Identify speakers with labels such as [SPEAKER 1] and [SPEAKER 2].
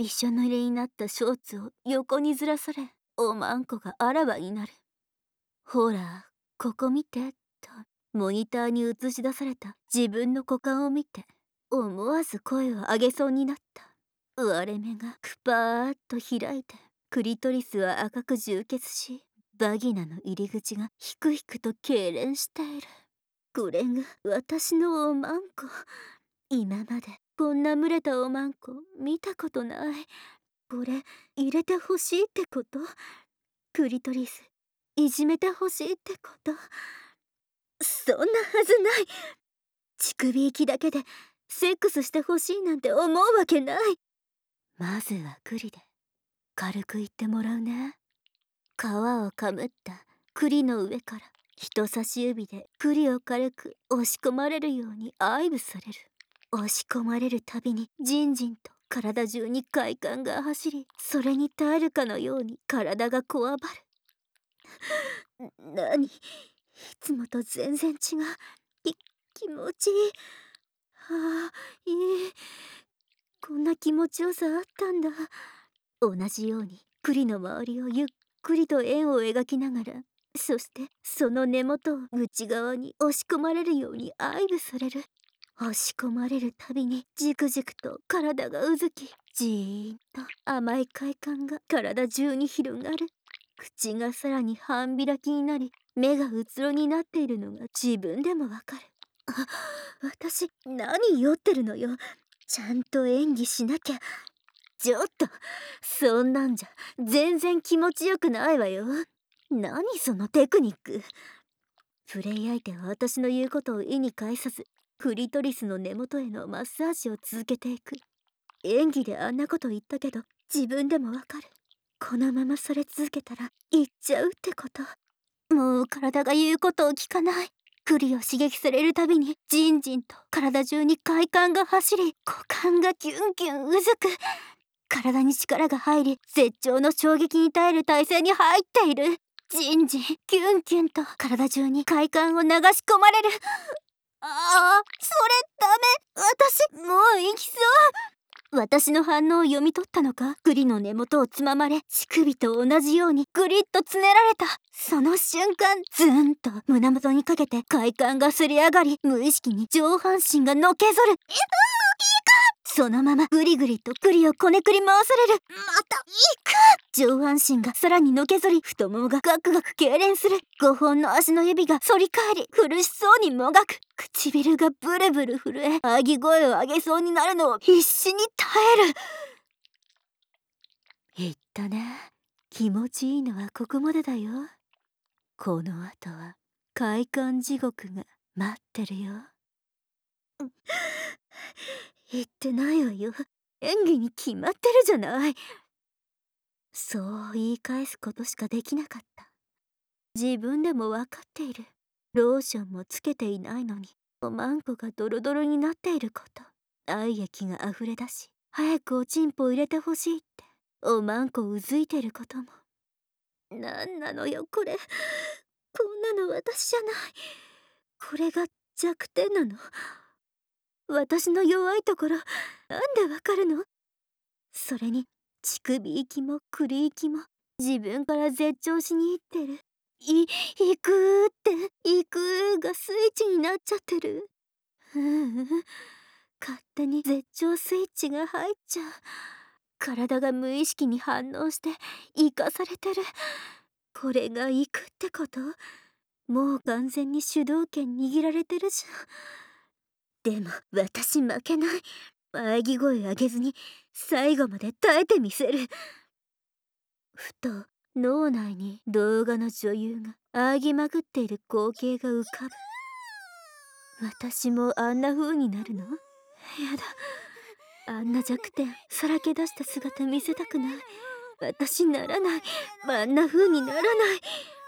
[SPEAKER 1] びしょ濡れになったショーツを横にずらされ、おまんこがあらわになる。ほら、ここ見て、と、モニターに映し出された自分の股間を見て、思わず声を上げそうになった。割れ目がくぱーっと開いて、クリトリスは赤く充血し、バギナの入り口がひくひくと痙攣している。これが私のおまんこ。今までこんな蒸れたおまんこ見たことない。これ入れてほしいってこと？クリトリスいじめてほしいってこと？そんなはずない。乳首息だけでセックスしてほしいなんて思うわけない。まずはクリで軽く言ってもらうね。皮をかむった栗の上から人差し指で栗を軽く押し込まれるように愛撫される。押し込まれるたびにじんじんと体中に快感が走り、それに耐えるかのように体がこわばる。何、いつもと全然違う。気持ちいい。ああ、いい。こんな気持ちよさあったんだ。同じように栗の周りをゆっくりと円を描きながら、そしてその根元を内側に押し込まれるように愛撫される。押し込まれるたびにじくじくと体がうずき、じーんと甘い快感が体中に広がる。口がさらに半開きになり、目がうつろになっているのが自分でもわかる。あ、私何酔ってるのよ。ちゃんと演技しなきゃ。ちょっと、そんなんじゃ全然気持ちよくないわよ。何そのテクニック。プレイ相手は私の言うことを意に介さず、クリトリスの根元へのマッサージを続けていく。演技であんなこと言ったけど、自分でもわかる。このままそれ続けたら行っちゃうってこと。もう体が言うことを聞かない。クリを刺激されるたびにじんじんと体中に快感が走り、股間がキュンキュンうずく。体に力が入り、絶頂の衝撃に耐える体勢に入っている。じんじんキュンキュンと体中に快感を流し込まれる。ああ、それダメ。私もう行きそう。私の反応を読み取ったのか、グリの根元をつままれ、乳首と同じようにグリッとつねられた。その瞬間、ズーンと胸元にかけて快感がすり上がり、無意識に上半身がのけぞる。そのままグリグリと栗をこねくり回される。また行く。上半身がさらにのけぞり、太ももがガクガク痙攣する。5本の足の指が反り返り、苦しそうにもがく。唇がブルブル震え、喘ぎ声を上げそうになるのを必死に耐える。言ったね。気持ちいいのはここまでだよ。この後は快感地獄が待ってるよ。言ってないわよ。演技に決まってるじゃない。そう言い返すことしかできなかった。自分でもわかっている。ローションもつけていないのに、おまんこがドロドロになっていること。愛液が溢れ出し、早くおちんぽ入れてほしいって、おまんこうずいてることも。なんなのよこれ。こんなの私じゃない。これが弱点なの。私の弱いところ、なんでわかるの？それに、乳首息も栗息も、自分から絶頂しに行ってる。行くーって、行くーがスイッチになっちゃってる。勝手に絶頂スイッチが入っちゃう。体が無意識に反応して、生かされてる。これが行くってこと？もう完全に主導権握られてるじゃん。でも私負けない。喘ぎ声上げずに最後まで耐えてみせる。ふと脳内に動画の女優が喘ぎまくっている光景が浮かぶ。私もあんな風になるの？やだ。あんな弱点さらけ出した姿見せたくない。私ならない。あんな風にならない。